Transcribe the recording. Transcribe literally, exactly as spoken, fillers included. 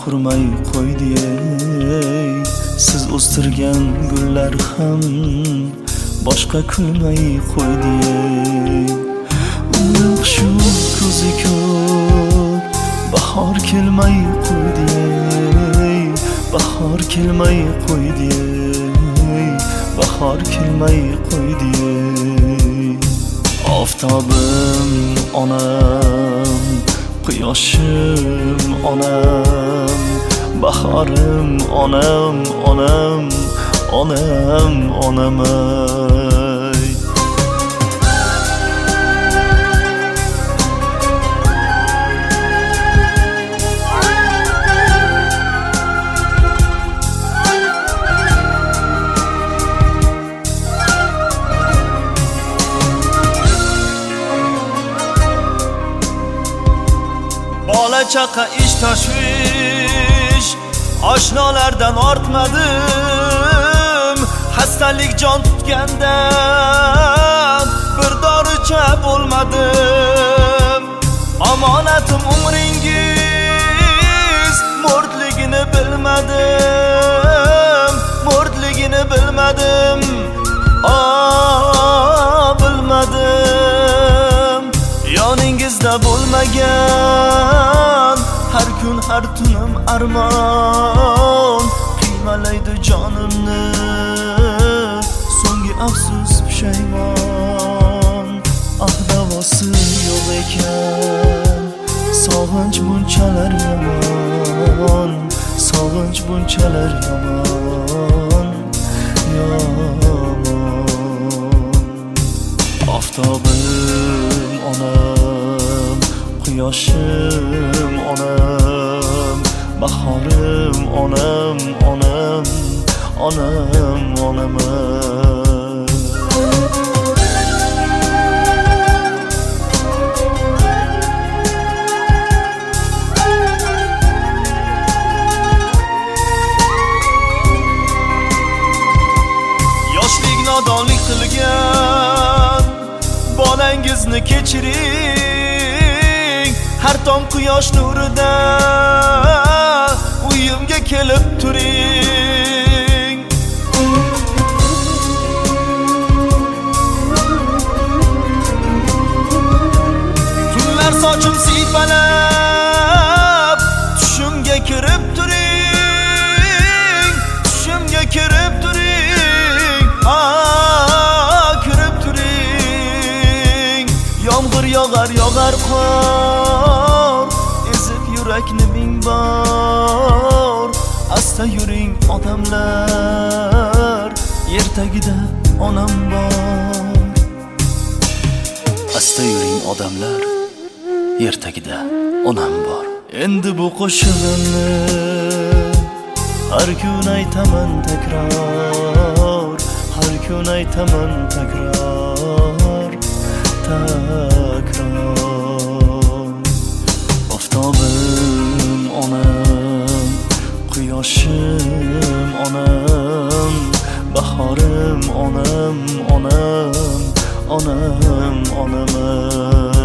qurmay qo'ydi ey, siz o'stirgan gullar ham boshqa kulmay qo'ydi ey. Umrim shu ko'zi ko'p, bahor kelmay qo'ydi ey, bahor kelmay qo'ydi ey, bahor kelmay qo'ydi ey. Oftobim onam, quyoshim onam, bahorim onam, onam, onam, onam ey. Bola chaqa ish tashvish, oshnolardan ortmadim. Xastalik jon tutgandan bir doricha bo'lmadim. Omonatim umringiz mo'rdligini bilmadim, mo'rdligini bilmadim, oh bilmadim. Yoningizda bo'lmagan har kun har tunim armon qiymalaydi jonimni, so'nggi afsus pushaymon. Ah davosi yo'q ekan, sog'inch bunchalar yomon, sog'inch bunchalar yomon, yomon. Oftobim onam, quyoshim onam, bahorim onam, onam, onam, onam yoshlik nodonlik qilgan bolangizni kechiring. Har tong quyosh nurida uyimga kelib turing. Tunlar sochim siypalab tushimga kirib turing, tushimga kirib turing, ha kirib turing. Yomg'ir yog'ar yog'ar qor, ezib yurakni ming bor. Asta yuring odamlar, yer tagida onam bor. Asta yuring odamlar, yer tagida onam bor. Endi bu qo'shig'imni har kun aytaman takror, har kun aytaman takror, takror. Oftobim onam, quyoshim onam, bahorim onam, onam, onam, onam